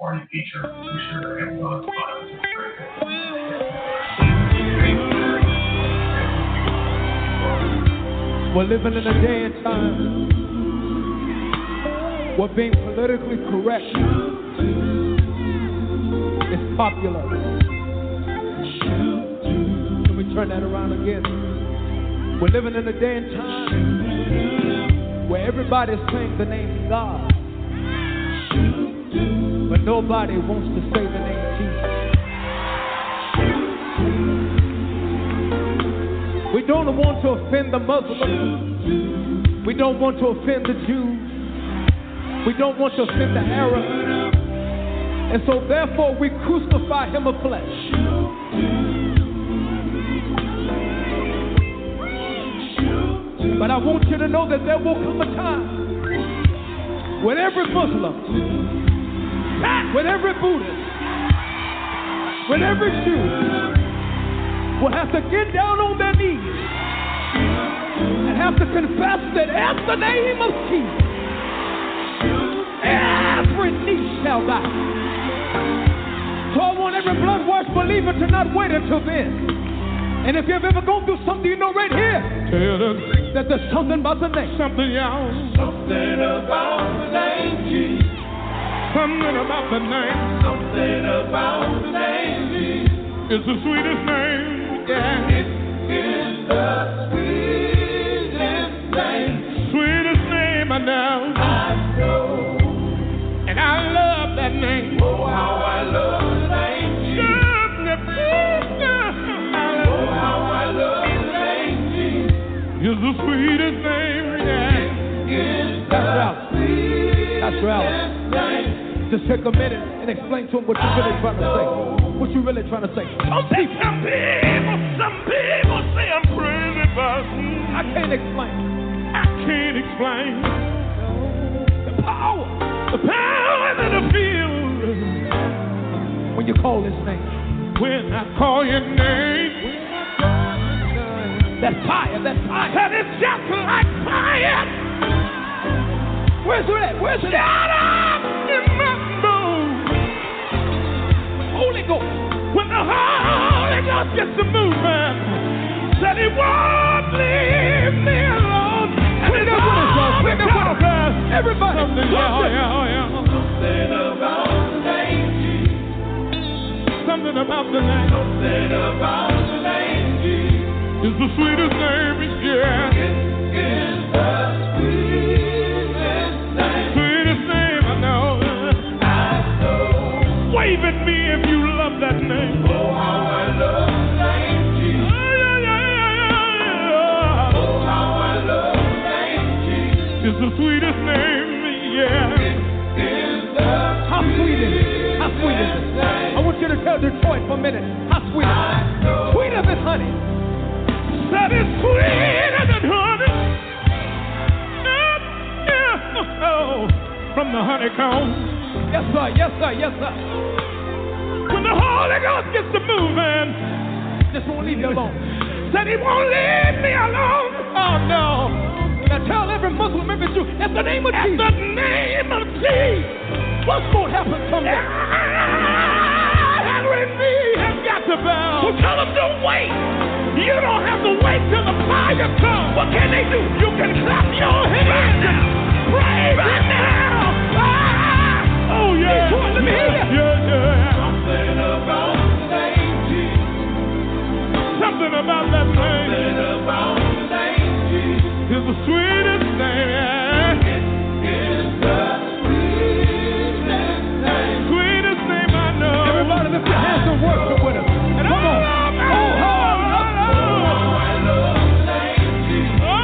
party feature. Be sure to Amazon Prime. We're living in a day and time where being politically correct is popular. Can we turn that around again? We're living in a day and time where everybody's saying the name God, but nobody wants to say the name Jesus. We don't want to offend the Muslims. We don't want to offend the Jews. We don't want to offend the Arabs. And so therefore we crucify him of flesh. But I want you to know that there will come a time when every Muslim, when every Buddhist, when every Jew will have to get down on their knees and have to confess that at the name of Jesus, every knee shall bow. So I want every blood-washed believer to not wait until then. And if you've ever gone through something, you know right here that there's something about the name. Something else. Something about the name Jesus. Something about the name. Something about the name Jesus. It's the sweetest name. Yeah. It is the sweetest name. Sweetest name I know. I know. And I love that name. Oh, how I love the name Jesus. Oh, how I love the name Jesus. It's the sweetest name. Yeah. It is the sweetest name. Just take a minute and explain to him what you're really trying to say. What you really trying to say. Some people say I'm crazy, but I can't explain. I can't explain the power that I feel when you call his name. When I call your name, that fire, that is just like fire. Where's it at? Where's it at? Shut up in my bones. Holy Ghost. When the Holy Ghost gets to moving, said he won't leave me alone. Clean up with us, y'all. Clean up with us. Everybody. Something about the name Jesus. Something about the name. Something about the name Jesus. It's the sweetest name, yeah. It is the sweetest name. Sweetest name I know. Wave at me if you love that name. Oh, how I love the name Jesus. Oh, how I love the name Jesus. It's the sweetest name, yeah. It is the how sweet is it? How sweet is it? I want you to tell Detroit for a minute. How sweet is it? Sweeter than honey. That is sweeter than honey. Oh, from the honeycomb. Yes, sir, yes, sir, yes, sir. When the Holy Ghost gets to moving, just won't leave you alone. Said he won't leave me alone. Oh, no. Now tell every Muslim, every Jew, at the name of Jesus. At the name of Jesus. What's going to happen someday? Every knee has got to bow. Well, tell them don't wait. You don't have to wait till the fire comes. What can they do? You can clap your hands right now. Pray right now. Oh, yeah. Let me hear you. Yeah. Something about the name Jesus. Something about that name. Something about the name Jesus. It's the sweetest name, yeah. It is the sweetest name. Sweetest name I know. Everybody lift your hands and worship with us. And come on. Oh, how I love the name Jesus. Oh,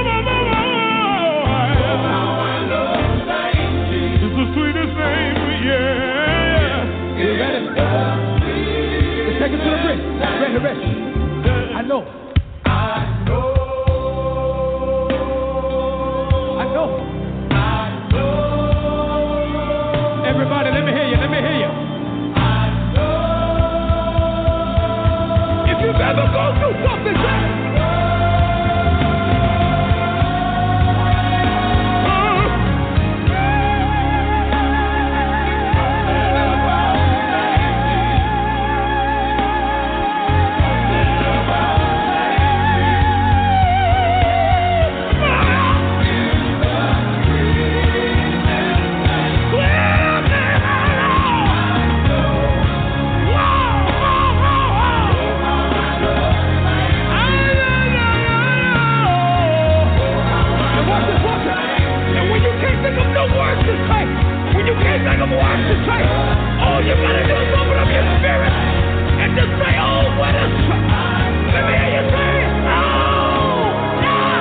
how I love the name Jesus. It's the sweetest name. Yeah. You ready? Let's take it to the bridge. Ready. I know. Everybody, let me hear you. I know. If you've ever gone through something, All you gotta do is open up your spirit and just say, oh, what a let me hear you say, oh, yeah.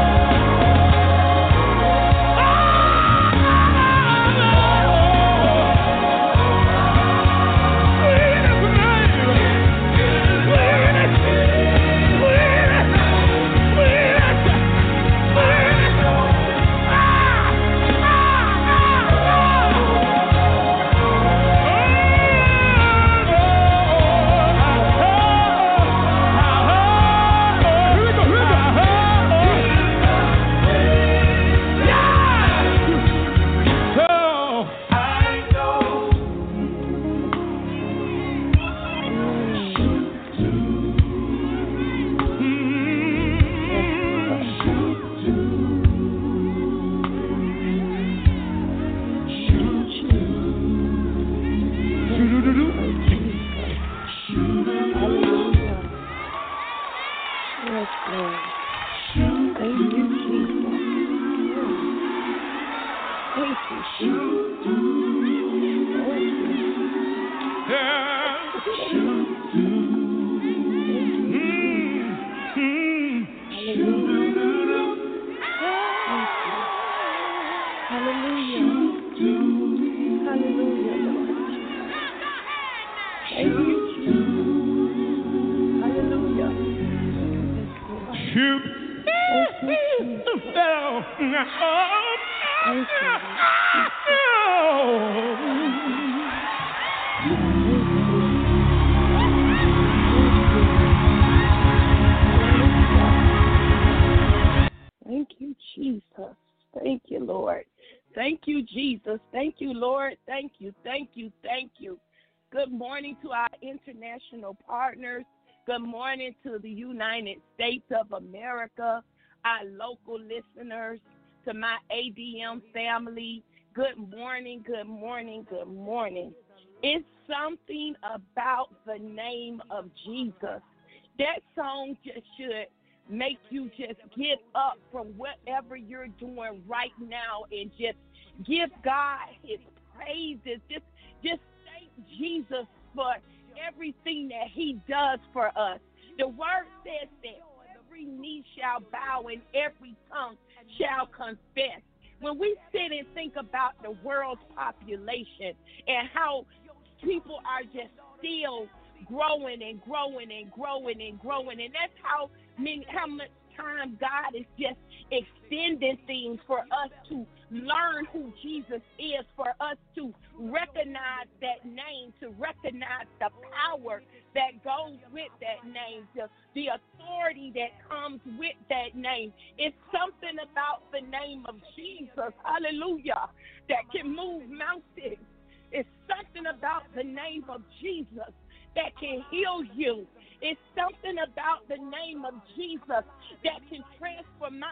Thank you, Jesus. Thank you, Lord. Thank you, Jesus. Thank you, Lord. Thank you, thank you, thank you. Good morning to our international partners. Good morning to the United States of America, our local listeners, to my ADM family. Good morning, good morning, good morning. It's something about the name of Jesus. That song just should make you just get up from whatever you're doing right now and just give God his praises. Just thank Jesus for everything that he does for us. The word says that every knee shall bow and every tongue shall confess. When we sit and think about the world's population and how people are just still growing and growing and growing and growing, and that's how much time God is just extending things for us to learn who Jesus is, for us to recognize that name, to recognize the power that goes with that name, the authority that comes with that name. It's something about the name of Jesus, hallelujah, that can move mountains. It's something about the name of Jesus that can heal you. It's something about the name of Jesus that can transform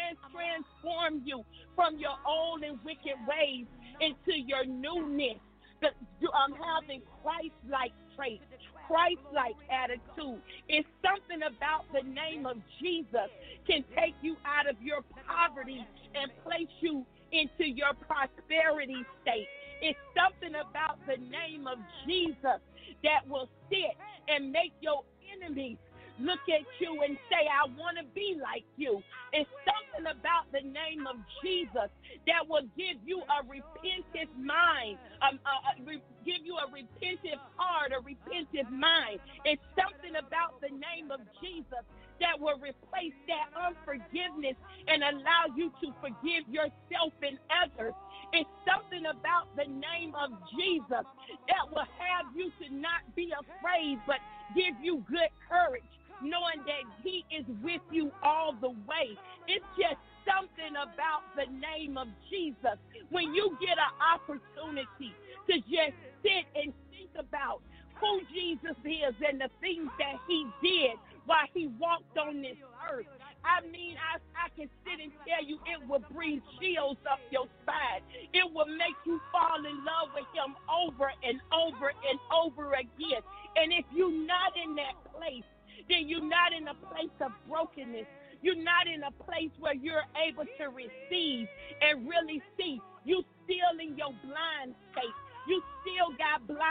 you from your old and wicked ways into your newness. Having Christ-like traits, Christ-like attitude. It's something about the name of Jesus can take you out of your poverty and place you into your prosperity state. It's something about the name of Jesus that will sit and make your enemies look at you and say, I want to be like you. It's something about the name of Jesus that will give you a repentant mind, give you a repentant heart, a repentant mind. It's something about the name of Jesus that will replace that unforgiveness and allow you to forgive yourself and others. It's something about the name of Jesus that will have you to not be afraid, but give you good courage, knowing that he is with you all the way. It's just something about the name of Jesus. When you get an opportunity to just sit and think about who Jesus is and the things that he did while he walked on this earth, I mean, I can sit and tell you it will bring chills up your spine. It will make you fall in love with him over and over and over again. And if you're not in that place, then you're not in a place of brokenness. You're not in a place where you're able to receive and really see. You still in your blind state. You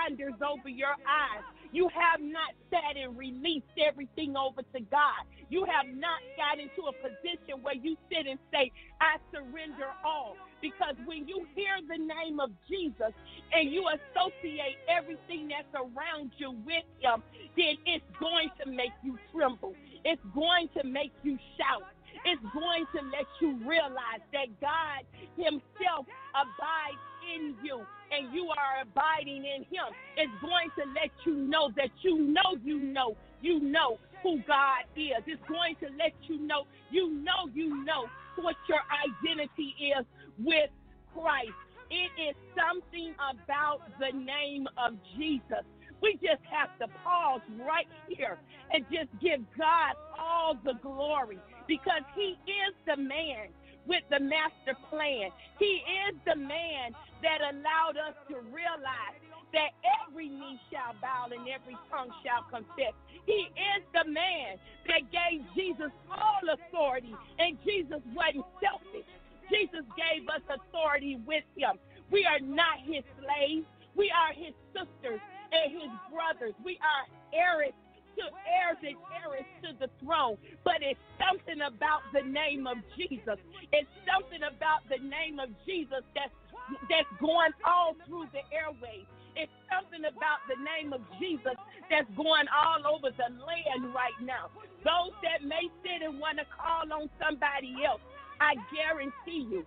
blinders over your eyes. You have not sat and released everything over to God. You have not got into a position where you sit and say, I surrender all. Because when you hear the name of Jesus and you associate everything that's around you with him, then it's going to make you tremble. It's going to make you shout. It's going to let you realize that God himself abides in you and you are abiding in him. It's going to let you know that you know who God is. It's going to let you know what your identity is with Christ. It is something about the name of Jesus. We just have to pause right here and just give God all the glory, because he is the man with the master plan. He is the man that allowed us to realize that every knee shall bow and every tongue shall confess. He is the man that gave Jesus all authority, and Jesus wasn't selfish. Jesus gave us authority with him. We are not his slaves. We are his sisters and his brothers. We are heirs and heirs to the throne. But it's something about the name of Jesus. It's something about the name of Jesus that's going all through the airways. It's something about the name of Jesus that's going all over the land right now. Those that may sit and want to call on somebody else, I guarantee you,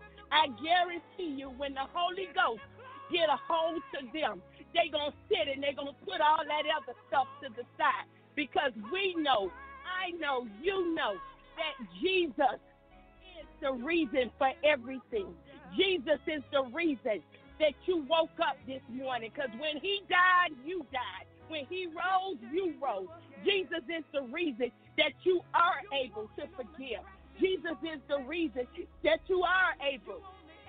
when the Holy Ghost get a hold to them, they're going to sit and they're going to put all that other stuff to the side, because we know, I know, you know, that Jesus is the reason for everything. Jesus is the reason that you woke up this morning, because when he died, you died. When he rose, you rose. Jesus is the reason that you are able to forgive. Jesus is the reason that you are able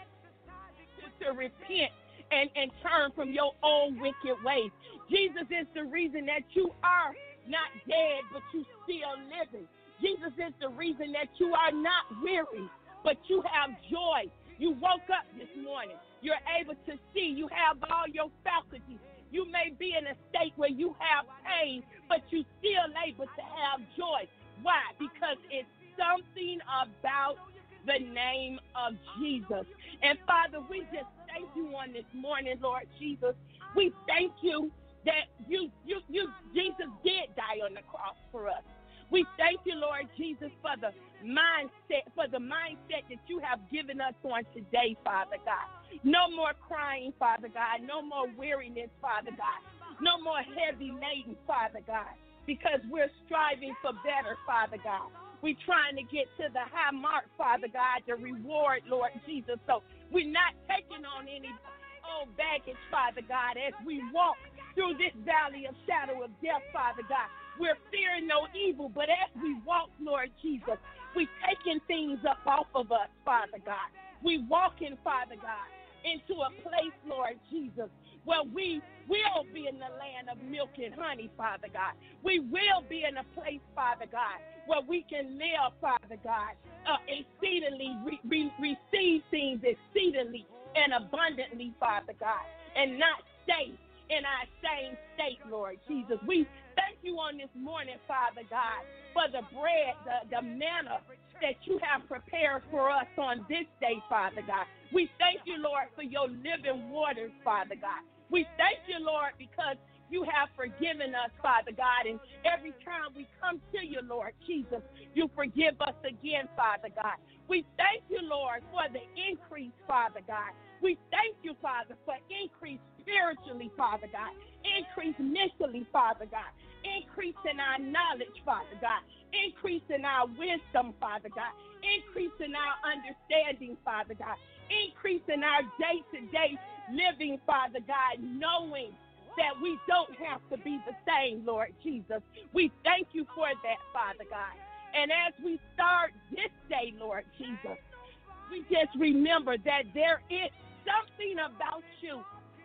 to repent and turn from your own wicked ways. Jesus is the reason that you are not dead, but you still living. Jesus is the reason that you are not weary, but you have joy. You woke up this morning. You're able to see. You have all your faculties. You may be in a state where you have pain, but you still able to have joy. Why? Because it's something about the name of Jesus. And Father, we just thank you on this morning, Lord Jesus. We thank you that Jesus did die on the cross for us. We thank you, Lord Jesus, for the mindset that you have given us on today, Father God. No more crying, Father God. No more weariness, Father God. No more heavy laden, Father God, because we're striving for better, Father God. We're trying to get to the high mark, Father God, the reward, Lord Jesus. So we're not taking on any old baggage, Father God, as we walk through this valley of shadow of death, Father God. We're fearing no evil, but as we walk, Lord Jesus, we're taking things up off of us, Father God. We walking, Father God, into a place, Lord Jesus, where we will be in the land of milk and honey, Father God. We will be in a place, Father God, where we can live, Father God, exceedingly, receive things exceedingly and abundantly, Father God, and not stay in our same state, Lord Jesus. We thank you on this morning, Father God, for the bread, the manna that you have prepared for us on this day, Father God. We thank you, Lord, for your living waters, Father God. We thank you, Lord, because you have forgiven us, Father God, and every time we come to you, Lord Jesus, you forgive us again, Father God. We thank you, Lord, for the increase, Father God. We thank you, Father, for increase spiritually, Father God, increase mentally, Father God, increase in our knowledge, Father God, increase in our wisdom, Father God, increase in our understanding, Father God, increase in our day-to-day living, Father God, knowing that we don't have to be the same, Lord Jesus. We thank you for that, Father God. And as we start this day, Lord Jesus, we just remember that there is something about you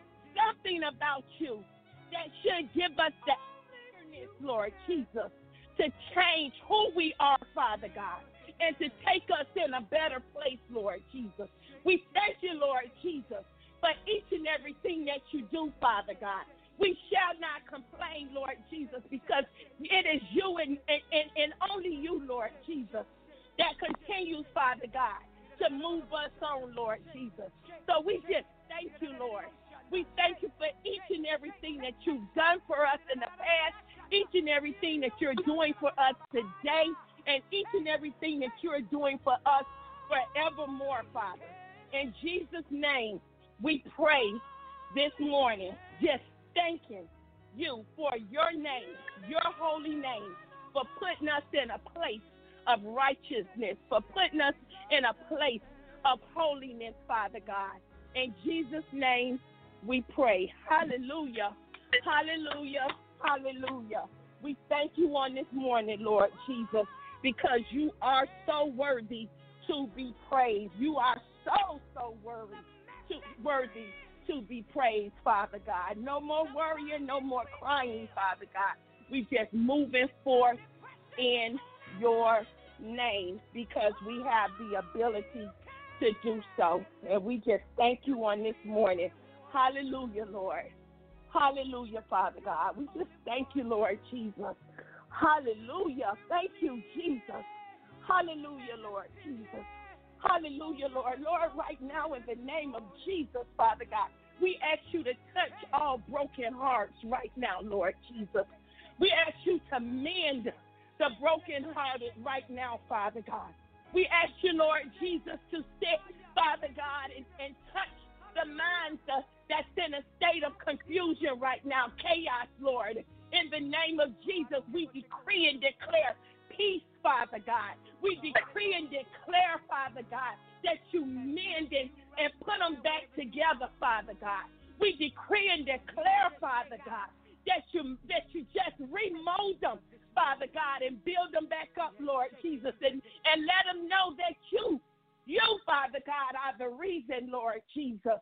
that should give us the eagerness, Lord Jesus, to change who we are, Father God, and to take us in a better place, Lord Jesus. We thank you, Lord Jesus, for each and everything that you do, Father God. We shall not complain, Lord Jesus, because it is you and only you, Lord Jesus, that continues, Father God, to move us on, Lord Jesus. So we just thank you, Lord. We thank you for each and everything that you've done for us in the past, each and everything that you're doing for us today, and each and everything that you're doing for us forevermore, Father. In Jesus' name, we pray this morning, just thanking you for your name, your holy name, for putting us in a place of righteousness, for putting us in a place of holiness, Father God. In Jesus' name, we pray. Hallelujah, hallelujah, hallelujah. We thank you on this morning, Lord Jesus, because you are so worthy to be praised. You are so worthy to be praised, Father God. No more worrying, no more crying, Father God. We just moving forth in your name because we have the ability to do so. And we just thank you on this morning. Hallelujah, Lord. Hallelujah, Father God. We just thank you, Lord Jesus. Hallelujah. Thank you, Jesus. Hallelujah, Lord Jesus. Hallelujah, Lord. Lord, right now in the name of Jesus, Father God, we ask you to touch all broken hearts right now, Lord Jesus. We ask you to mend the brokenhearted right now, Father God. We ask you, Lord Jesus, to sit, Father God, and touch the minds that's in a state of confusion right now, chaos, Lord. In the name of Jesus, we decree and declare peace, Father God. We decree and declare, Father God, that you mend and put them back together, Father God. We decree and declare, Father God, that you just remold them, Father God, and build them back up, Lord Jesus, and let them know that you, Father God, are the reason, Lord Jesus.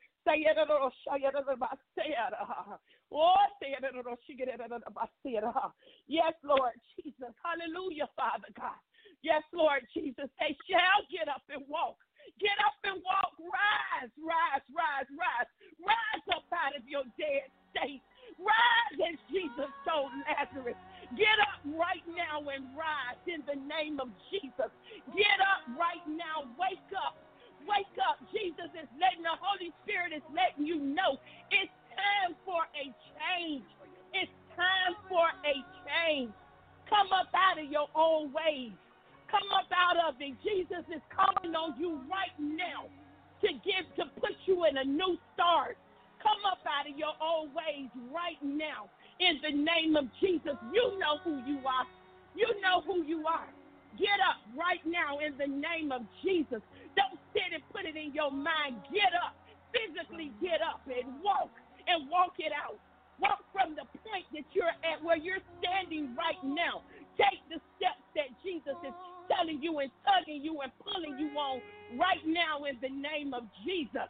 Yes, Lord Jesus. Hallelujah, Father God. Yes, Lord Jesus. They shall get up and walk. Get up and walk. Rise, rise, rise, rise. Rise up out of your dead state. Rise as Jesus told Lazarus. Get up right now and rise in the name of Jesus. Get up right now. Wake up. Wake up. Jesus is letting, the Holy Spirit is letting you know it's time for a change. It's time for a change. Come up out of your old ways. Come up out of it. Jesus is calling on you right now to put you in a new start. Come up out of your old ways right now in the name of Jesus. You know who you are. You know who you are. Get up right now in the name of Jesus. Don't sit and put it in your mind. Get up. Physically get up and walk it out. Walk from the point that you're at where you're standing right now. Take the steps that Jesus is telling you and tugging you and pulling you on right now in the name of Jesus.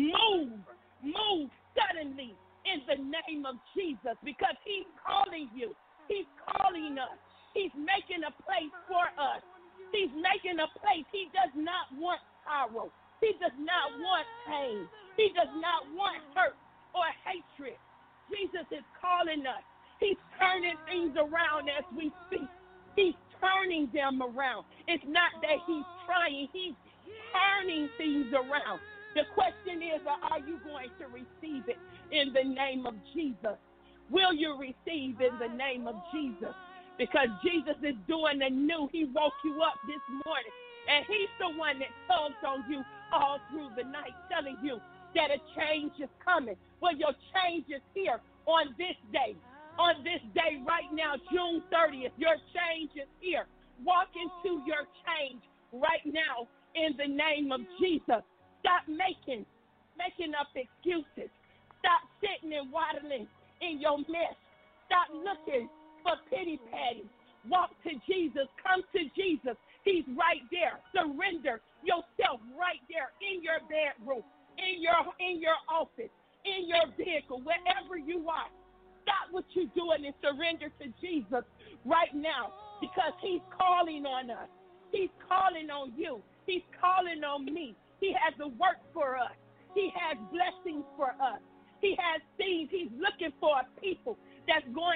Move suddenly in the name of Jesus because he's calling you. He's calling us. He's making a place for us. He's making a place. He does not want sorrow. He does not want pain. He does not want hurt or hatred. Jesus is calling us. He's turning things around as we speak. He's turning them around. It's not that he's trying. He's turning things around. The question is, are you going to receive it in the name of Jesus? Will you receive in the name of Jesus? Because Jesus is doing the new. He woke you up this morning, and he's the one that tugs on you all through the night, telling you that a change is coming. Well, your change is here on this day. On this day right now, June 30th, your change is here. Walk into your change right now in the name of Jesus. Stop making up excuses. Stop sitting and waddling in your mess. Stop looking for pity patty. Walk to Jesus. Come to Jesus. He's right there. Surrender yourself right there in your bedroom, in your office, in your vehicle, wherever you are. Stop what you're doing and surrender to Jesus right now because he's calling on us. He's calling on you. He's calling on me. He has a work for us. He has blessings for us. He has things. He's looking for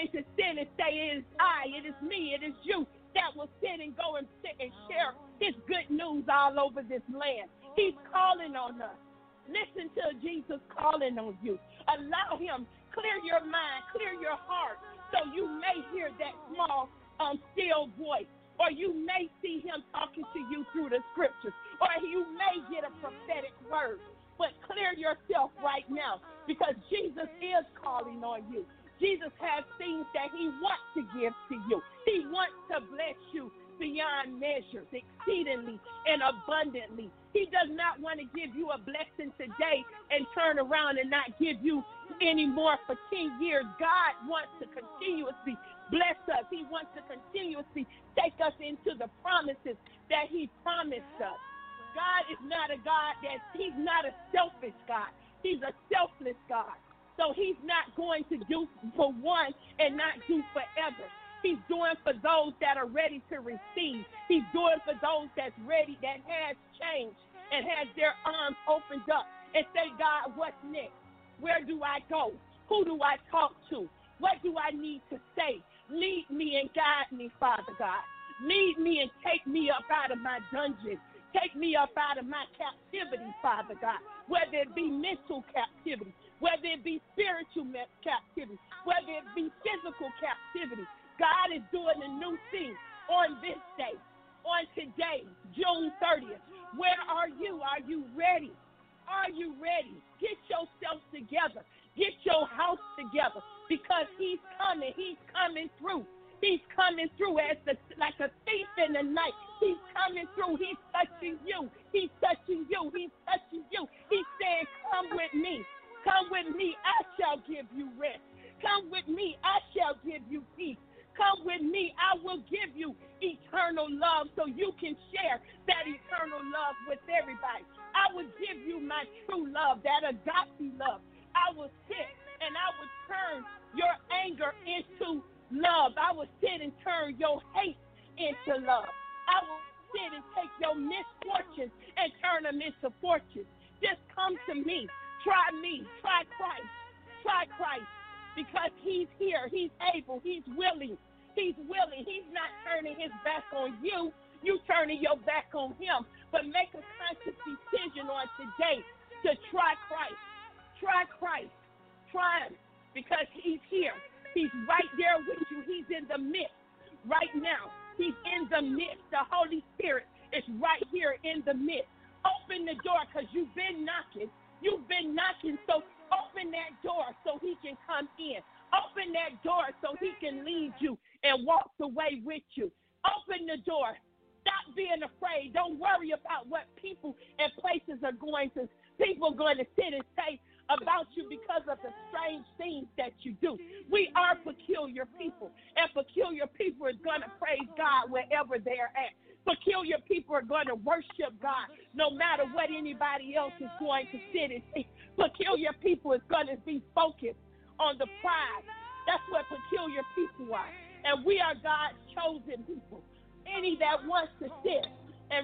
going to sit and say, it is I, it is me, it is you that will sit and go and sit and share his good news all over this land. He's calling on us. Listen to Jesus calling on you. Allow him, clear your mind, clear your heart, so you may hear that small, still voice. Or you may see him talking to you through the scriptures. Or you may get a prophetic word. But clear yourself right now, because Jesus is calling on you. Jesus has things that he wants to give to you. He wants to bless you beyond measures, exceedingly and abundantly. He does not want to give you a blessing today and turn around and not give you any more for 10 years. God wants to continuously bless us. He wants to continuously take us into the promises that he promised us. God is not a God he's not a selfish God. He's a selfless God. So he's not going to do for one and not do forever. He's doing for those that are ready to receive. He's doing for those that's ready, that has changed and has their arms opened up and say, God, what's next? Where do I go? Who do I talk to? What do I need to say? Lead me and guide me, Father God. Lead me and take me up out of my dungeon. Take me up out of my captivity, Father God, whether it be mental captivity, whether it be spiritual captivity, whether it be physical captivity. God is doing a new thing on this day, on today, June 30th. Where are you? Are you ready? Are you ready? Get yourself together. Get your house together, because he's coming. He's coming through. He's coming through like a thief in the night. He's coming through. He's touching you. He's touching you. He's touching you. He's saying, come with me. Come with me. I shall give you rest. Come with me. I shall give you peace. Come with me. I will give you eternal love so you can share that eternal love with everybody. I will give you my true love, that agape love. I will sit and I will turn your anger into love. I will sit and turn your hate into love. I will sit and take your misfortunes and turn them into fortunes. Just come to me. Try me. Try Christ. Try Christ. Because he's here. He's able. He's willing. He's willing. He's not turning his back on you. You turning your back on him. But make a conscious decision on today to try Christ. Try Christ. Try him. Because he's here. He's right there with you. He's in the midst right now. He's in the midst. The Holy Spirit is right here in the midst. Open the door, because you've been knocking. You've been knocking, so open that door so he can come in. Open that door so he can lead you and walk the way with you. Open the door. Stop being afraid. Don't worry about what people and places are going to sit and say about you because of the strange things that you do. We are peculiar people, and peculiar people is going to praise God wherever they're at. Peculiar people are going to worship God no matter what anybody else is going to sit and see. Peculiar people is going to be focused on the prize. That's what peculiar people are. And we are God's chosen people. Any that wants to sit and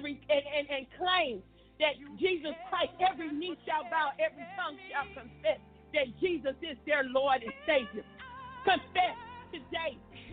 claim that Jesus Christ, every knee shall bow, every tongue shall confess that Jesus is their Lord and Savior. Confess today.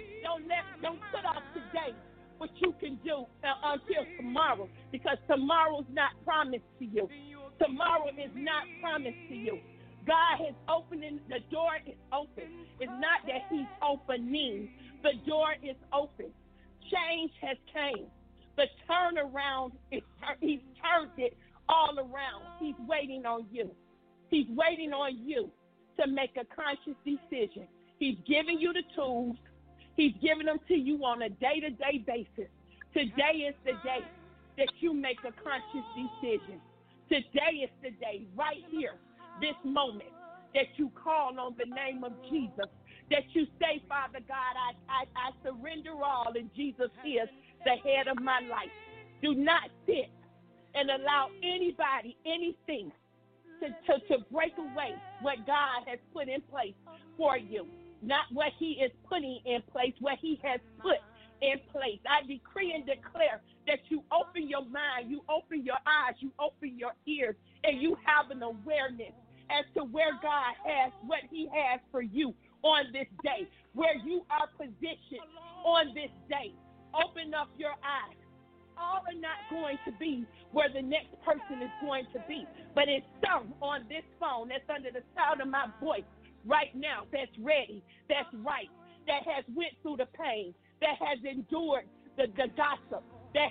Don't put off today what you can do until tomorrow, because tomorrow's not promised to you. Tomorrow is not promised to you. God is opening, the door is open. It's not that he's opening, the door is open. Change has came. The turnaround, he's turned it all around. He's waiting on you. He's waiting on you to make a conscious decision. He's giving you the tools. He's giving them to you on a day-to-day basis. Today is the day that you make a conscious decision. Today is the day, right here, this moment, that you call on the name of Jesus, that you say, Father God, I surrender all, and Jesus is the head of my life. Do not sit and allow anybody, anything to break away what God has put in place for you. Not what he is putting in place, what he has put in place. I decree and declare that you open your mind, you open your eyes, you open your ears, and you have an awareness as to where God has, what he has for you on this day. where you are positioned on this day. Open up your eyes. All are not going to be where the next person is going to be, but it's some on this phone that's under the sound of my voice right now that's ready, that's right, that has went through the pain, that has endured the gossip, that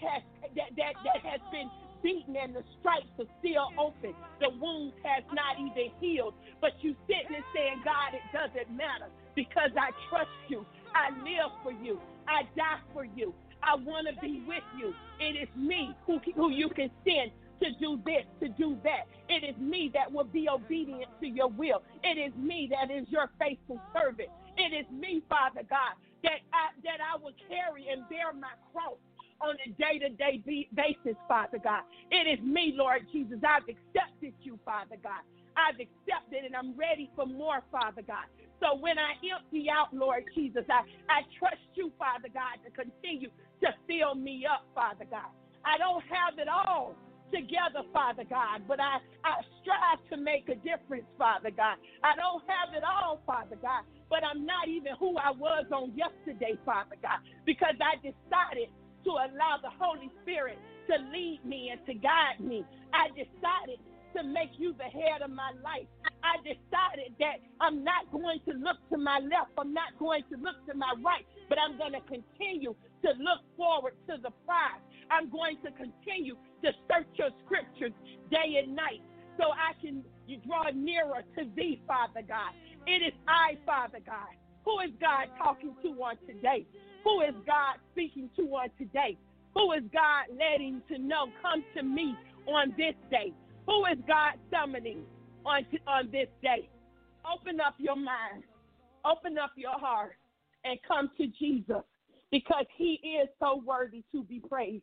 has been beaten and the stripes are still open. The wounds has not even healed, but you sitting and saying, God, it doesn't matter because I trust you. I live for you. I die for you. I want to be with you. It is me who you can send to do this, to do that. It is me that will be obedient to your will. It is me that is your faithful servant. It is me, Father God, that I will carry and bear my cross on a day-to-day basis, Father God. It is me, Lord Jesus. I've accepted you, Father God. I've accepted and I'm ready for more, Father God. So when I empty out, Lord Jesus, I trust you, Father God, to continue to fill me up, Father God. I don't have it all together, Father God, but I strive to make a difference, Father God. I don't have it all, Father God, but I'm not even who I was on yesterday, Father God, because I decided to allow the Holy Spirit to lead me and to guide me. I decided to make you the head of my life. I decided that I'm not going to look to my left. I'm not going to look to my right, but I'm going to continue to look forward to the prize. I'm going to continue to search your scriptures day and night so I can draw nearer to thee, Father God. It is I, Father God. Who is God talking to on today? Who is God speaking to on today? Who is God letting to know, come to me on this day? Who is God summoning on this day? Open up your mind, open up your heart, and come to Jesus, because he is so worthy to be praised.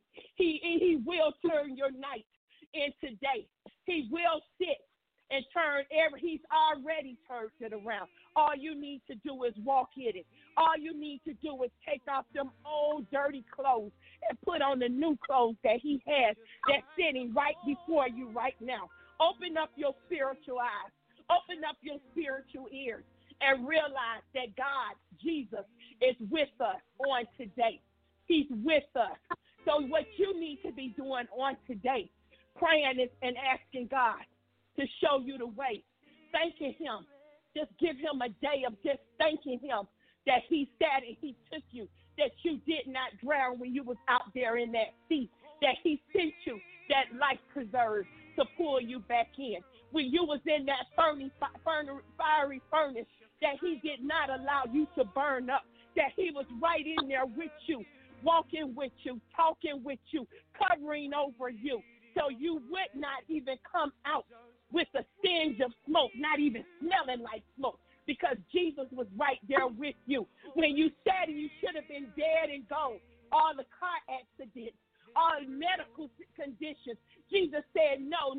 He will turn your night into day. He will sit and turn he's already turned it around. All you need to do is walk in it. All you need to do is take off them old dirty clothes and put on the new clothes that he has that's sitting right before you right now. Open up your spiritual eyes. Open up your spiritual ears and realize that God, Jesus, is with us on today. He's with us. So what you need to be doing on today, praying and asking God to show you the way, thanking him. Just give him a day of just thanking him that he sat and he took you, that you did not drown when you was out there in that sea, that he sent you that life preserve to pull you back in. When you was in that fiery furnace, that he did not allow you to burn up, that he was right in there with you, walking with you, talking with you, covering over you, so you would not even come out with a stench of smoke, not even smelling like smoke, because Jesus was right there with you. When you said you should have been dead and gone, all the car accidents, all medical conditions, Jesus said, no,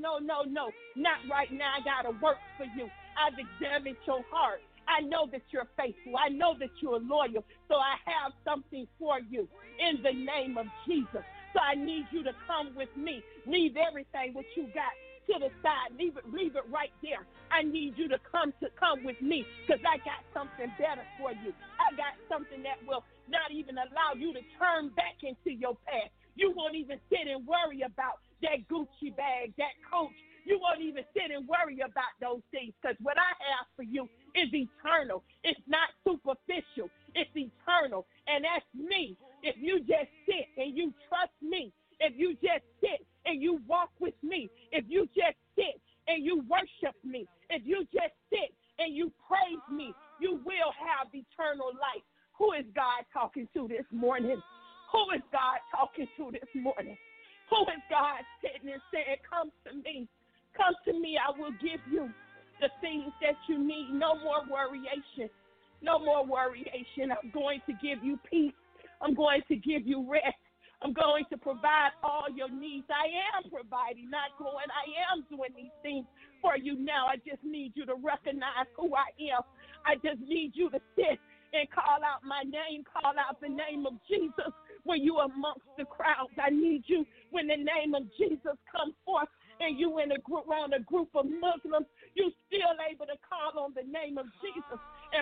not right now. I got to work for you. I've examined your heart. I know that you're faithful. I know that you're loyal. So I have something for you in the name of Jesus. So I need you to come with me. Leave everything what you got to the side. Leave it right there. I need you to come with me, because I got something better for you. I got something that will not even allow you to turn back into your past. You won't even sit and worry about that Gucci bag, that Coach. You won't even sit and worry about those things, because what I have for you is eternal. It's not superficial. It's eternal. And that's me. If you just sit and you trust me, if you just sit and you walk with me, if you just sit and you worship me, if you just sit and you praise me, you will have eternal life. Who is God talking to this morning? Who is God talking to this morning? Who is God sitting and saying, come to me. Come to me, I will give you the things that you need. No more worryation. No more worryation. I'm going to give you peace. I'm going to give you rest. I'm going to provide all your needs. I am providing, not going. I am doing these things for you now. I just need you to recognize who I am. I just need you to sit and call out my name, call out the name of Jesus when you are amongst the crowds. I need you when the name of Jesus comes forth and you in a group, around a group of Muslims, you still able to call on the name of Jesus and put me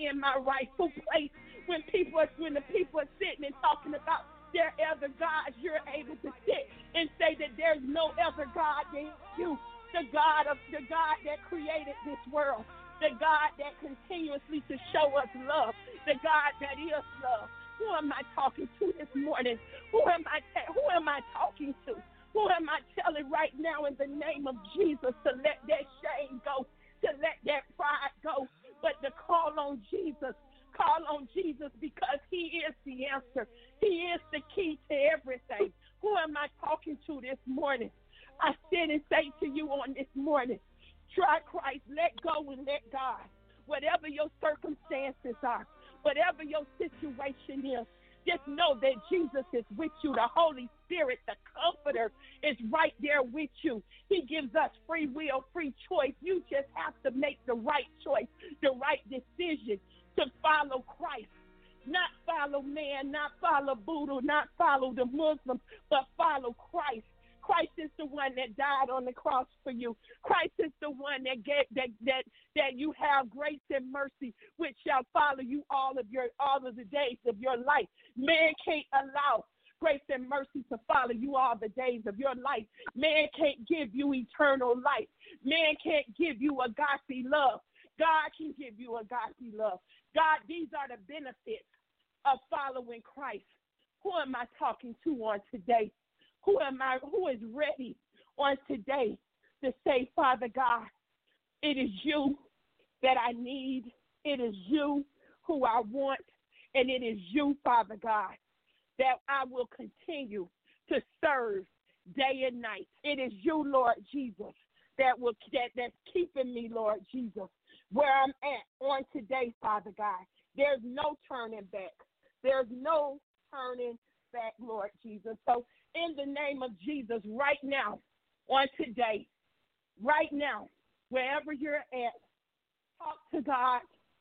me in my rightful place. When the people are sitting and talking about their other gods, you're able to sit and say that there's no other God than you, the God that created this world, the God that continuously to show us love, the God that is love. Who am I talking to this morning? Who am I talking to? Who am I telling right now in the name of Jesus to let that shame go, to let that pride go, but to call on Jesus? Call on Jesus because he is the answer. He is the key to everything. Who am I talking to this morning? I sit and say to you on this morning, try Christ, let go and let God. Whatever your circumstances are, whatever your situation is, just know that Jesus is with you. The Holy Spirit, the Comforter, is right there with you. He gives us free will, free choice. You just have to make the right choice, the right decision to follow Christ. Not follow man, not follow Buddha, not follow the Muslims, but follow Christ. Christ is the one that died on the cross for you. Christ is the one that gave that you have grace and mercy, which shall follow you all of the days of your life. Man can't allow grace and mercy to follow you all the days of your life. Man can't give you eternal life. Man can't give you agape love. God can give you agape love. God, these are the benefits of following Christ. Who am I talking to on today? Who is ready on today to say, Father God, it is you that I need. It is you who I want. And it is you, Father God, that I will continue to serve day and night. It is you, Lord Jesus, that's keeping me, Lord Jesus, where I'm at on today, Father God. There's no turning back. There's no turning back, Lord Jesus. So in the name of Jesus, right now, on today, right now, wherever you're at, talk to God,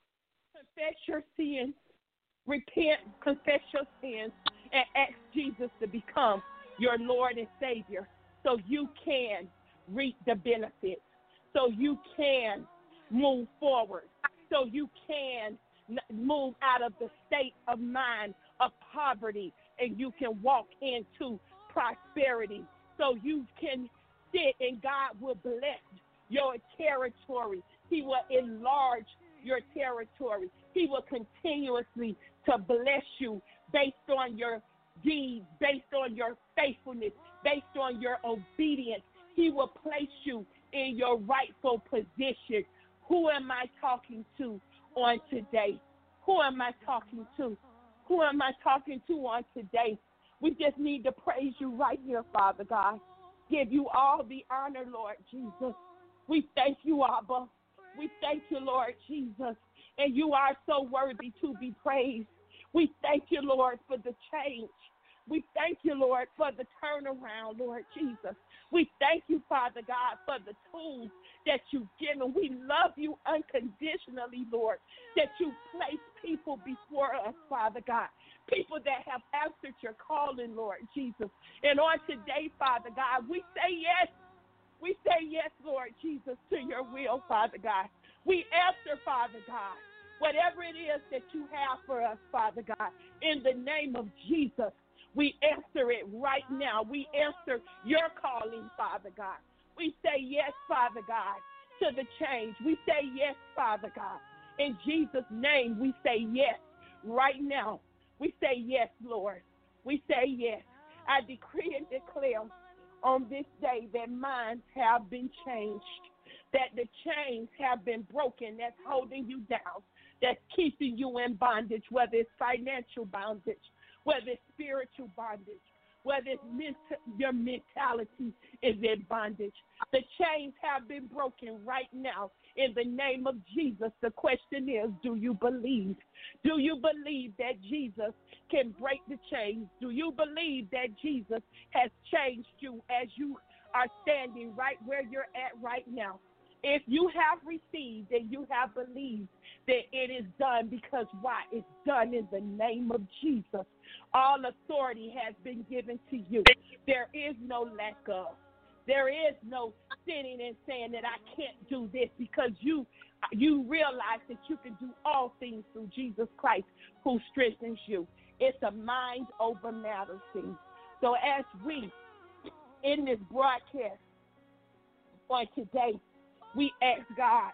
confess your sins, repent, confess your sins, and ask Jesus to become your Lord and Savior so you can reap the benefits, so you can move forward, so you can move out of the state of mind of poverty and you can walk into prosperity, so you can sit and God will bless your territory. He will enlarge your territory. He will continuously to bless you based on your deeds, based on your faithfulness, based on your obedience. He will place you in your rightful position. Who am I talking to on today? Who am I talking to? Who am I talking to on today? We just need to praise you right here, Father God. Give you all the honor, Lord Jesus. We thank you, Abba. We thank you, Lord Jesus. And you are so worthy to be praised. We thank you, Lord, for the change. We thank you, Lord, for the turnaround, Lord Jesus. We thank you, Father God, for the tools that you've given. We love you unconditionally, Lord, that you place people before us, Father God, people that have answered your calling, Lord Jesus. And on today, Father God, we say yes. We say yes, Lord Jesus, to your will, Father God. We answer, Father God, whatever it is that you have for us, Father God, in the name of Jesus. We answer it right now. We answer your calling, Father God. We say yes, Father God, to the change. We say yes, Father God. In Jesus' name, we say yes right now. We say yes, Lord. We say yes. I decree and declare on this day that minds have been changed, that the chains have been broken that's holding you down, that's keeping you in bondage, whether it's financial bondage, whether it's spiritual bondage, whether it's your mentality is in bondage. The chains have been broken right now in the name of Jesus. The question is, do you believe? Do you believe that Jesus can break the chains? Do you believe that Jesus has changed you as you are standing right where you're at right now? If you have received and you have believed that it is done, because why? It's done in the name of Jesus. All authority has been given to you. There is no lack of. There is no sitting and saying that I can't do this, because you you realize that you can do all things through Jesus Christ who strengthens you. It's a mind over matter thing. So as we, in this broadcast on today, we ask God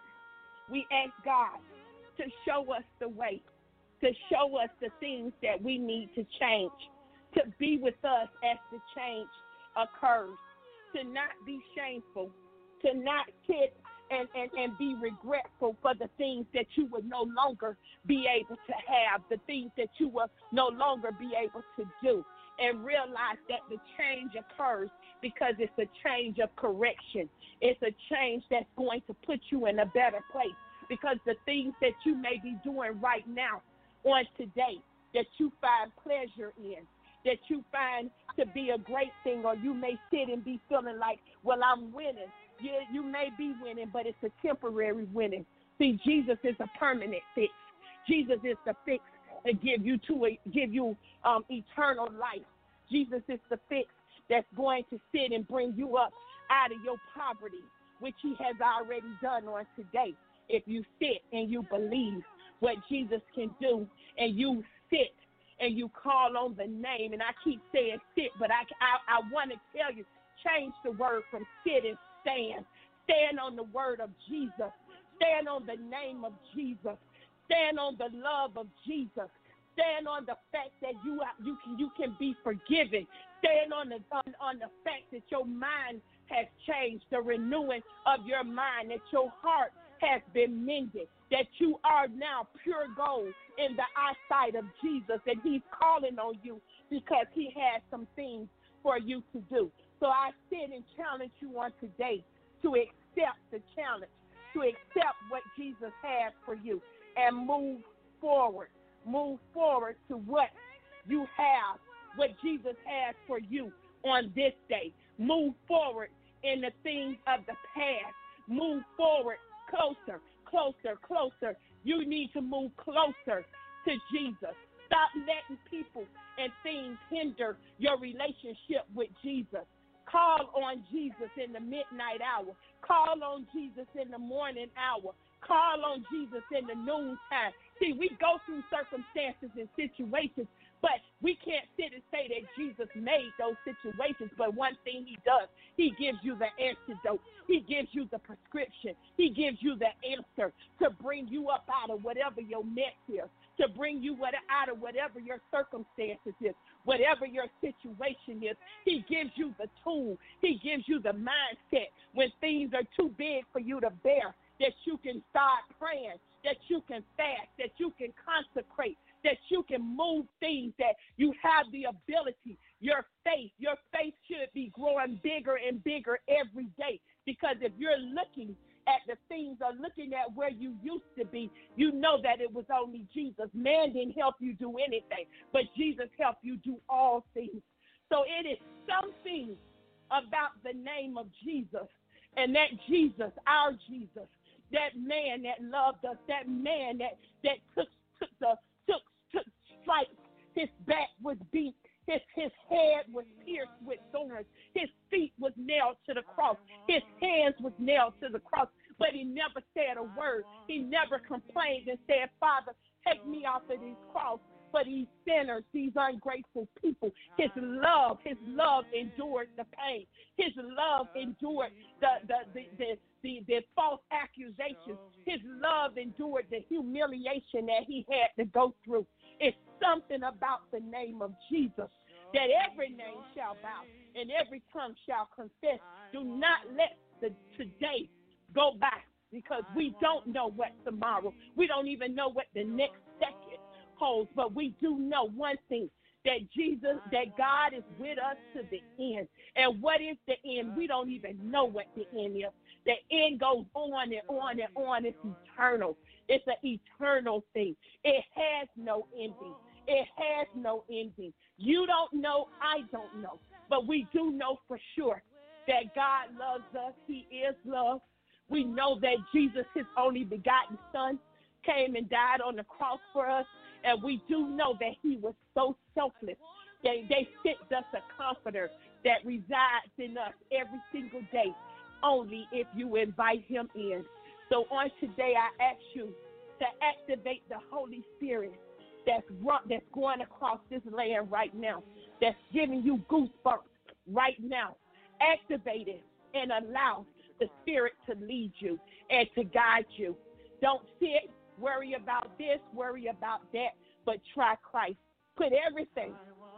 to show us the way, to show us the things that we need to change, to be with us as the change occurs, to not be shameful, to not sit and be regretful for the things that you will no longer be able to have, the things that you will no longer be able to do, and realize that the change occurs because it's a change of correction. It's a change that's going to put you in a better place, because the things that you may be doing right now on today that you find pleasure in, that you find to be a great thing, or you may sit and be feeling like, well, I'm winning. Yeah, you may be winning, but it's a temporary winning. See, Jesus is a permanent fix. Jesus is the fix to give you eternal life. Jesus is the fix that's going to sit and bring you up out of your poverty, which he has already done on today. If you sit and you believe what Jesus can do, and you sit and you call on the name, and I keep saying sit, but I want to tell you, change the word from sit and stand. Stand on the word of Jesus. Stand on the name of Jesus. Stand on the love of Jesus. Stand on the fact that you can be forgiven. Stand on the fact that your mind has changed, the renewing of your mind, that your heart has been mended, that you are now pure gold in the eyesight of Jesus, and he's calling on you because he has some things for you to do. So I sit and challenge you on today to accept the challenge, to accept what Jesus has for you, and move forward. Move forward to what you have, what Jesus has for you on this day. Move forward in the things of the past. Move forward closer, closer, closer. You need to move closer to Jesus. Stop letting people and things hinder your relationship with Jesus. Call on Jesus in the midnight hour. Call on Jesus in the morning hour. Call on Jesus in the noontime. See, we go through circumstances and situations, but we can't sit and say that Jesus made those situations. But one thing he does, he gives you the antidote. He gives you the prescription. He gives you the answer to bring you up out of whatever your mess is, to bring you out of whatever your circumstances is, whatever your situation is. He gives you the tool. He gives you the mindset when things are too big for you to bear, that you can start praying, that you can fast, that you can consecrate, that you can move things, that you have the ability. Your faith should be growing bigger and bigger every day, because if you're looking at the things or looking at where you used to be, you know that it was only Jesus. Man didn't help you do anything, but Jesus helped you do all things. So it is something about the name of Jesus, and that Jesus, our Jesus, that man that loved us, that man that took stripes, his back was beat, his head was pierced with thorns, his feet was nailed to the cross, his hands was nailed to the cross, but he never said a word. He never complained and said, Father, take me off of this cross for these sinners, these ungrateful people. His love endured the pain. His love endured the false accusations. His love endured the humiliation that he had to go through. It's something about the name of Jesus that every name shall bow and every tongue shall confess. Do not let today go by, because we don't know what tomorrow. We don't even know what the next second holds, but we do know one thing, that God is with us to the end. And what is the end? We don't even know what the end is. The end goes on and on and on. It's eternal. It's an eternal thing. It has no ending. It has no ending. You don't know, I don't know, but we do know for sure that God loves us. He is love. We know that Jesus, his only begotten son, came and died on the cross for us. And we do know that he was so selfless that they sent us a comforter that resides in us every single day, only if you invite him in. So on today, I ask you to activate the Holy Spirit that's going across this land right now, that's giving you goosebumps right now. Activate it and allow the Spirit to lead you and to guide you. Don't sit, worry about this, worry about that, but try Christ. Put everything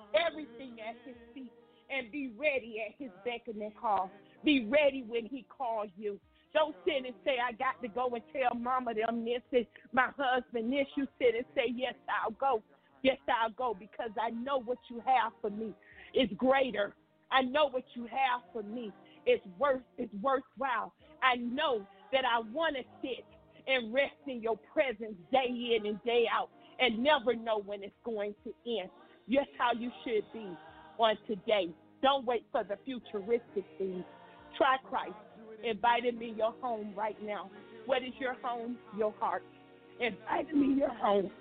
at his feet and be ready at his beck and call. Be ready when he calls you. Don't sit and say, I got to go and tell mama them this and my husband this. You sit and say, yes, I'll go. Yes, I'll go, because I know what you have for me is greater. I know what you have for me is worthwhile. I know that I want to sit and rest in your presence day in and day out and never know when it's going to end. Just how you should be on today. Don't wait for the futuristic things. Try Christ. Invite him in your home right now. What is your home? Your heart. Invite him in your home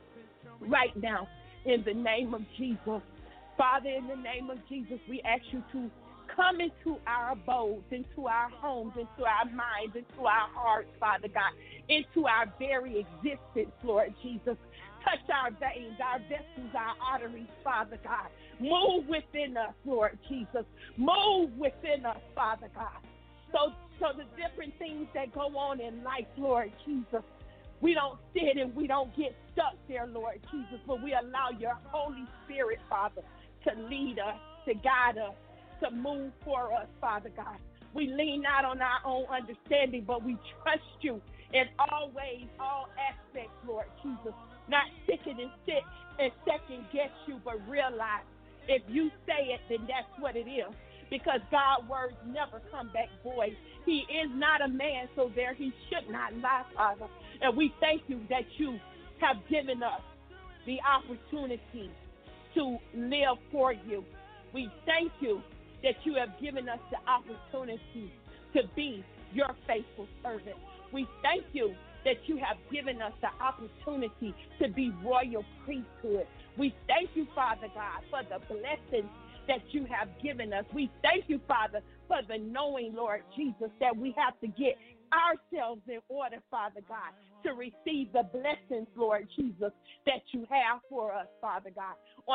right now in the name of Jesus. Father, in the name of Jesus, we ask you to come into our abodes, into our homes, into our minds, into our hearts, Father God, into our very existence, Lord Jesus. Touch our veins, our vessels, our arteries, Father God. Move within us, Lord Jesus. Move within us, Father God. So the different things that go on in life, Lord Jesus, we don't sit and we don't get stuck there, Lord Jesus, but we allow your Holy Spirit, Father, to lead us, to guide us, to move for us, Father God. We lean not on our own understanding, but we trust you in all ways, all aspects, Lord Jesus. Not sitting and sit and second guess you, but realize if you say it, then that's what it is. Because God's words never come back void. He is not a man, so there he should not lie, Father. And we thank you that you have given us the opportunity to live for you. We thank you that you have given us the opportunity to be your faithful servant. We thank you that you have given us the opportunity to be royal priesthood. We thank you, Father God, for the blessings that you have given us. We thank you, Father, for the knowing, Lord Jesus, that we have to get ourselves in order, Father God, to receive the blessings, Lord Jesus, that you have for us, Father God.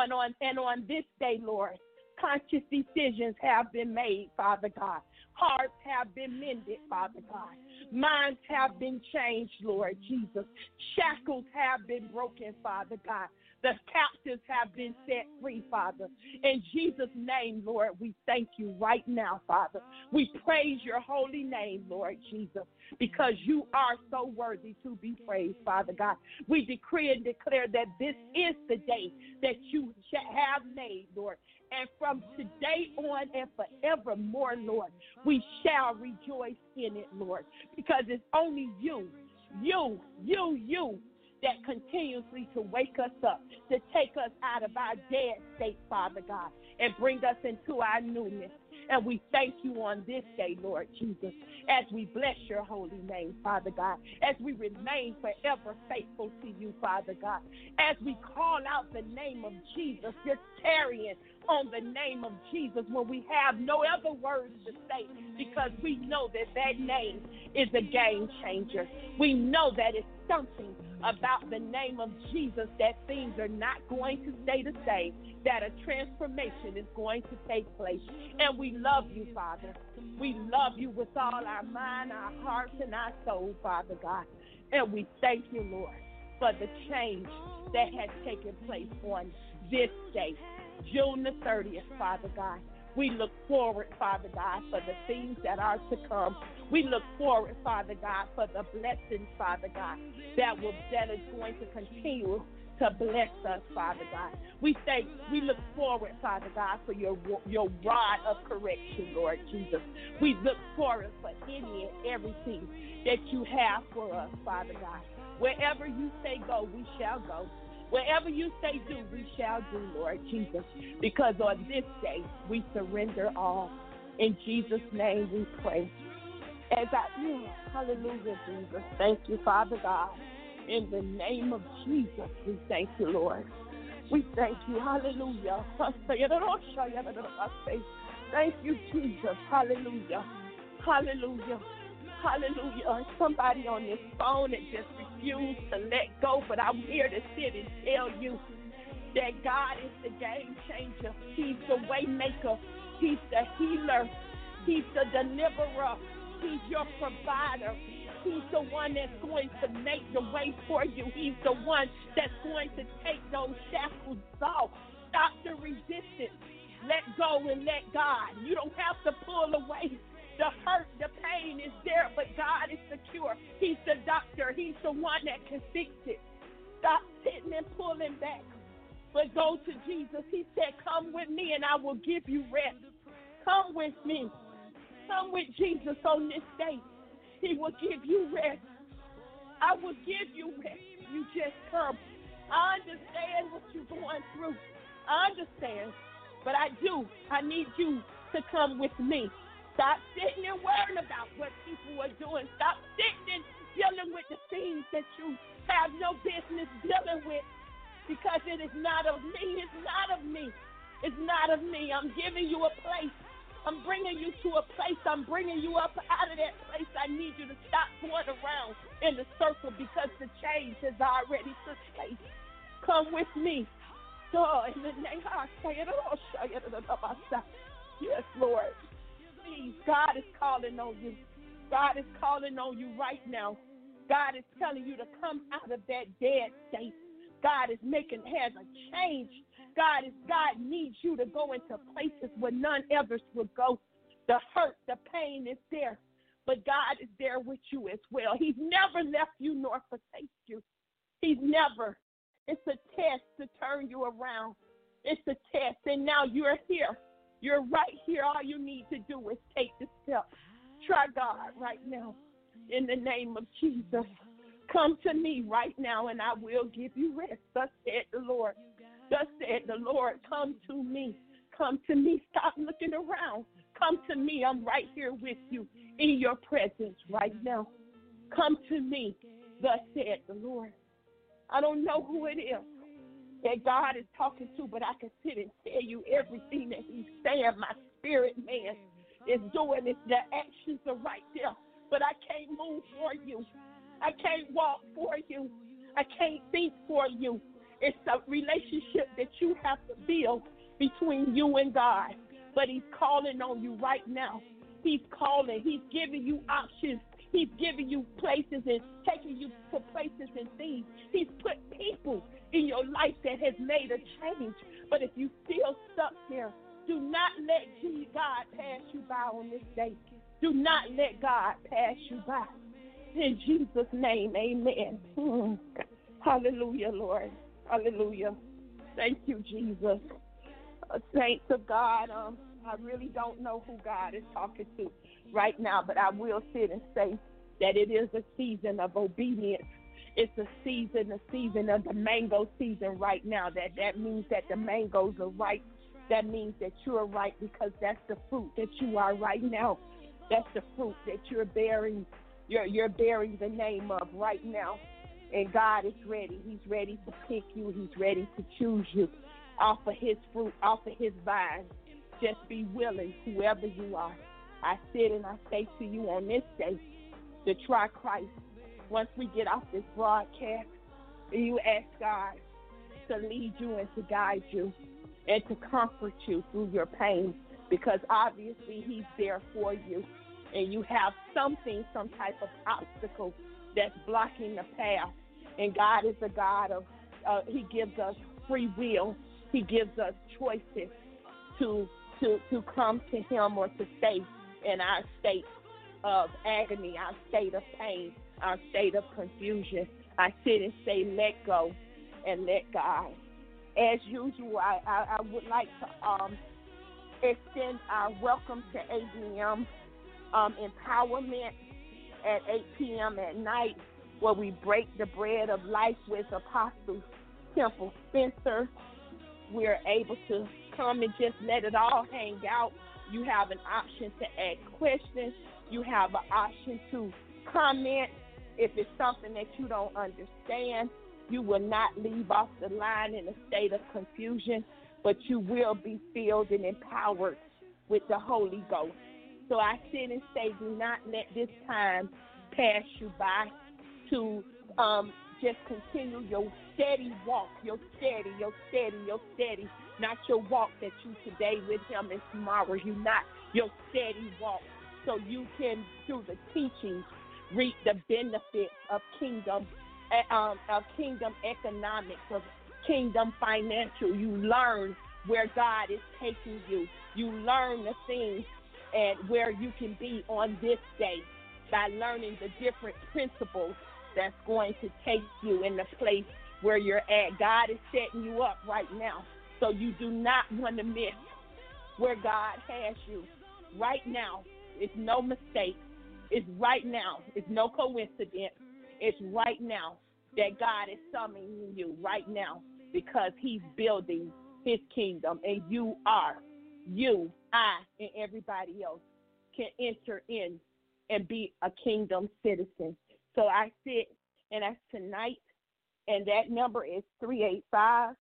On this day, Lord, conscious decisions have been made, Father God. Hearts have been mended, Father God. Minds have been changed, Lord Jesus. Shackles have been broken, Father God. The captives have been set free, Father. In Jesus' name, Lord, we thank you right now, Father. We praise your holy name, Lord Jesus, because you are so worthy to be praised, Father God. We decree and declare that this is the day that you have made, Lord. And from today on and forevermore, Lord, we shall rejoice in it, Lord, because it's only you that continuously to wake us up, to take us out of our dead state, Father God, and bring us into our newness. And we thank you on this day, Lord Jesus, as we bless your holy name, Father God, as we remain forever faithful to you, Father God, as we call out the name of Jesus, just tarrying on the name of Jesus when we have no other words to say, because we know that that name is a game changer. We know that it's something about the name of Jesus that things are not going to stay the same, that a transformation is going to take place. And we love you, Father. We love you with all our mind, our hearts, and our soul, Father God. And we thank you, Lord, for the change that has taken place on this day, June the 30th, Father God. We look forward, Father God, for the things that are to come. We look forward, Father God, for the blessings, Father God, that is going to continue to bless us, Father God. We look forward, Father God, for your rod of correction, Lord Jesus. We look forward for any and everything that you have for us, Father God. Wherever you say go, we shall go. Wherever you say do, we shall do, Lord Jesus, because on this day we surrender all. In Jesus' name we pray. Hallelujah, Jesus. Thank you, Father God. In the name of Jesus, we thank you, Lord. We thank you. Hallelujah. Thank you, Jesus. Hallelujah. Hallelujah. Hallelujah. Somebody on this phone that just refused to let go, but I'm here to sit and tell you that God is the game changer. He's the way maker. He's the healer. He's the deliverer. He's your provider. He's the one that's going to make the way for you. He's the one that's going to take those shackles off. Stop the resistance. Let go and let God. You don't have to pull away. The hurt, the pain is there, but God is the cure. He's the doctor. He's the one that can fix it. Stop sitting and pulling back, but go to Jesus. He said, come with me and I will give you rest. Come with me. Come with Jesus on this day. He will give you rest. I will give you rest. You just come. I understand what you're going through. I understand, but I need you to come with me. Stop sitting and worrying about what people are doing. Stop sitting and dealing with the things that you have no business dealing with, because it is not of me. It's not of me. It's not of me. I'm giving you a place. I'm bringing you to a place. I'm bringing you up out of that place. I need you to stop going around in the circle, because the change has already took place. Come with me. God, in the name of yes, Lord. Please, God is calling on you. God is calling on you right now. God is telling you to come out of that dead state. God is has a change. God needs you to go into places where none others will go. The hurt, the pain is there, but God is there with you as well. He's never left you nor forsake you. He's never. It's a test to turn you around. It's a test, and now you're here. You're right here. All you need to do is take the step. Try God right now. In the name of Jesus, come to me right now, and I will give you rest. Thus said the Lord. Thus said the Lord, come to me. Come to me. Stop looking around. Come to me. I'm right here with you in your presence right now. Come to me. Thus said the Lord. I don't know who it is that God is talking to, but I can sit and tell you everything that he's saying. My spirit man is doing it. The actions are right there, but I can't move for you. I can't walk for you. I can't think for you. It's a relationship that you have to build between you and God, but he's calling on you right now. He's calling. He's giving you options. He's giving you places and taking you to places and things. He's put people in your life that has made a change. But if you still stuck there, do not let God pass you by on this day. Do not let God pass you by. In Jesus' name, amen. Hallelujah, Lord. Hallelujah. Thank you, Jesus. Saints of God, I really don't know who God is talking to right now, but I will sit and say that it is a season of obedience. It's a season of the mango season right now. That means that the mangoes are ripe. That means that you're ripe, because that's the fruit that you are right now. That's the fruit that you're bearing. You're bearing the name of right now. And God is ready. He's ready to pick you. He's ready to choose you off of his fruit, off of his vine. Just be willing, whoever you are. I sit and I say to you on this day to try Christ. Once we get off this broadcast, you ask God to lead you and to guide you and to comfort you through your pain, because obviously he's there for you, and you have something, some type of obstacle that's blocking the path. And God is a God of, he gives us free will. He gives us choices to come to him or to stay in our state of agony, our state of pain, our state of confusion. I sit and say, let go and let God. As usual, I would like to extend our welcome to ABM Empowerment at 8 p.m. at night, where we break the bread of life with Apostle Temple Spencer. We're able to come and just let it all hang out. You have an option to ask questions. You have an option to comment if it's something that you don't understand. You will not leave off the line in a state of confusion, but you will be filled and empowered with the Holy Ghost. So I sit and say, do not let this time pass you by to just continue your steady walk, your steady, not your walk that you today with him and tomorrow you not, your steady walk. So you can, through the teachings, reap the benefits of kingdom economics, of kingdom financial. You learn where God is taking you. You learn the things and where you can be on this day by learning the different principles that's going to take you in the place where you're at. God is setting you up right now, so you do not want to miss where God has you right now. It's no mistake. It's right now. It's no coincidence. It's right now that God is summoning you right now because he's building his kingdom, and you, I, and everybody else can enter in and be a kingdom citizen. So I sit, and that's tonight, and that number is 385-799-9620.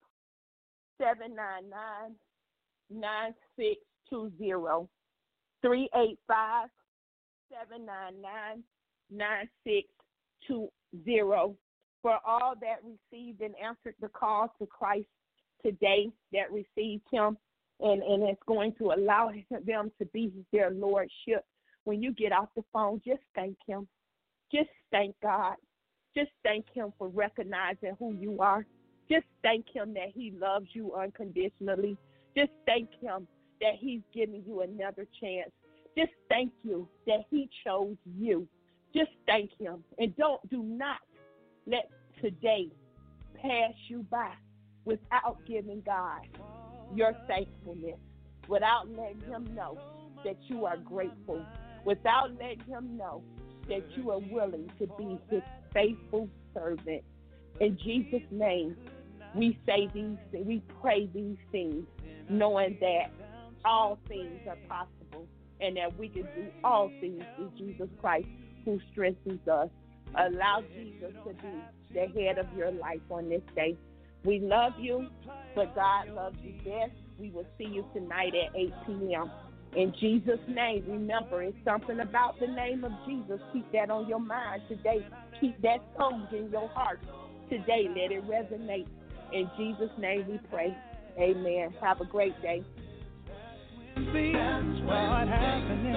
385-799-9620. For all that received and answered the call to Christ today, that received him, and it's going to allow them to be their lordship. When you get off the phone, just thank him. Just thank God. Just thank him for recognizing who you are. Just thank him that he loves you unconditionally. Just thank him that he's giving you another chance. Just thank you that he chose you. Just thank him. And do not let today pass you by without giving God your thankfulness, without letting him know that you are grateful, without letting him know that you are willing to be his faithful servant. In Jesus' name, we say these things, we pray these things, knowing that all things are possible and that we can do all things through Jesus Christ who strengthens us. Allow Jesus to be the head of your life on this day. We love you, but God loves you best. We will see you tonight at 8 p.m. In Jesus' name, remember, it's something about the name of Jesus. Keep that on your mind today. Keep that song in your heart today. Let it resonate. In Jesus' name we pray. Amen. Have a great day. That's what happening.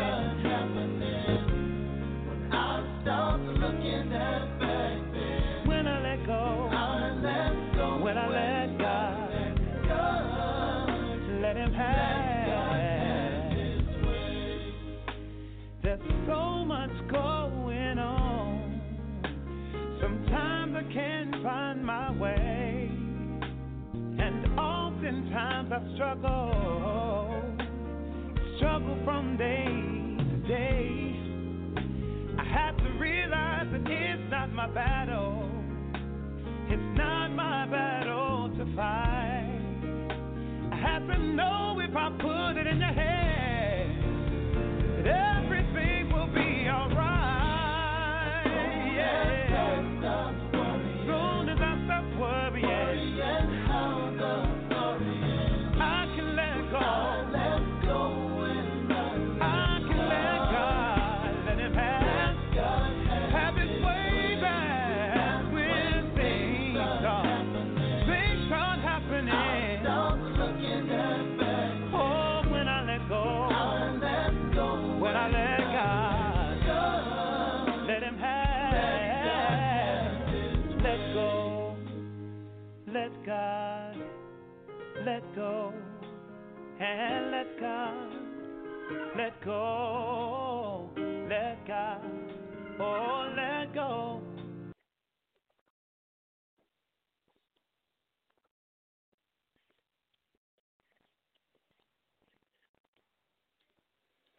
When I stop looking at back then. When I let go. When I let God. Let him have. There's so much going on. Sometimes I can't find my way. And oftentimes I struggle from day to day. I have to realize that it's not my battle. It's not my battle to fight. I have to know if I put it in your hands that everything will be alright. Yeah. Soon as I stop worrying, I can let go. I can let God let him have his way back when things start happening. Oh, when I let go, when I let God let him have, let go, let God let go, and let God let go.